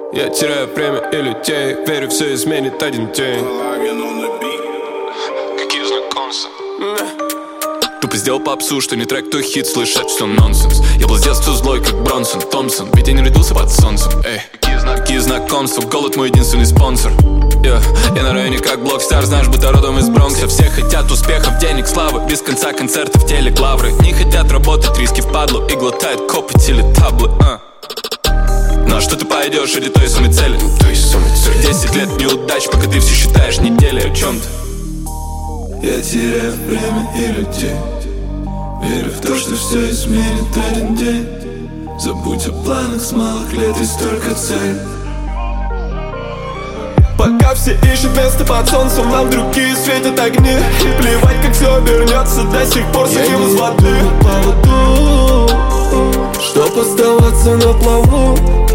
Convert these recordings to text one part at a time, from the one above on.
Я теряю время и людей, верю, все изменит один день. Какие знакомства? Тупо сделал попсу, что не трек, то хит, слышать все нонсенс. Я был с детства злой, как Бронсон Томпсон, ведь я не родился под солнцем. Эй, какие знакомства, голод мой единственный спонсор. Я на районе как Блокстар, знаешь, будто родом из Бронкса. Все хотят успехов, денег, славы, без конца концертов, телек, лавры. Не хотят работать, риски впадлу и глотают копоть или таблы. На что ты пойдешь ради той самой цели? 10 лет неудач, пока ты все считаешь недели. О чем ты? Я теряю время и людей, верю в то, что все изменит один день. Забудь о планах с малых лет, есть только цель. Пока все ищут место под солнцем, нам другие светят огни. Плевать, как все обернется, до сих пор сидим из воды. Поводу, чтоб оставаться на плаву.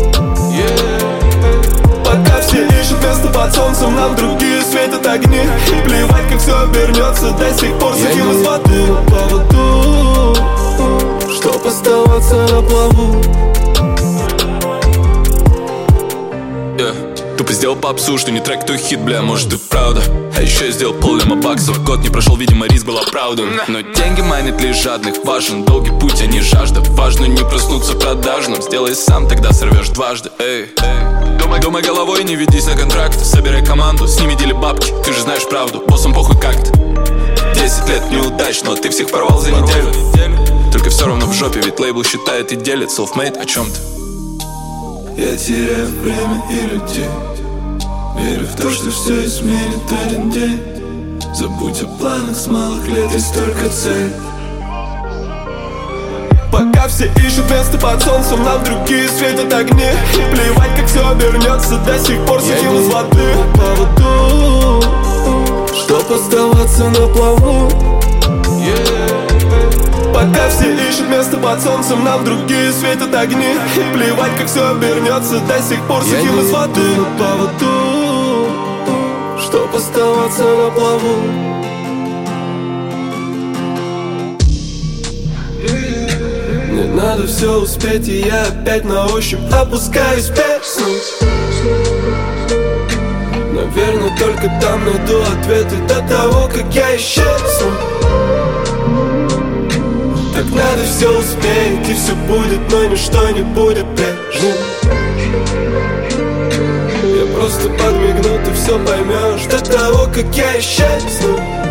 Пока все ищут место под солнцем, нам другие светят огни. Плевать, как все обернется, до сих пор сидим из воды. Поводу, чтоб оставаться на плаву. Тупо сделал попсу, что не трек, то хит, бля, может и правда. А еще я сделал поллема баксов, год не прошел, видимо, риск был оправдан. Но деньги манят лишь жадных, важен долгий путь, а не жажда. Важно не проснуться продажным, сделай сам, тогда сорвешь дважды. Эй, думай головой, не ведись на контракт. Собирай команду, с ними дели бабки, ты же знаешь правду, боссам похуй как-то. 10 лет неудач, но ты всех порвал за неделю. Только все равно в жопе, ведь лейбл считает и делит. Self-made, о чем ты? Я теряю время и людей, верю в то, что все изменит один день. Забудь о планах с малых лет, есть только цель. Пока все ищут место под солнцем, нам другие светят огни. Плевать, как все обернется, до сих пор сидим из воды. Поводу, чтоб оставаться на плаву. Пока все ищут место под солнцем, нам другие светят огни. Плевать, как все обернется, до сих пор сидим из воды. На поводу, чтоб оставаться на плаву. Мне надо все успеть, и я опять на ощупь опускаюсь в песню. Наверное, только там найду ответы до того, как я исчезну. Так надо все успеть, и все будет, но ничто не будет прежним. Я просто подмигну, ты все поймешь до того, как я исчезну.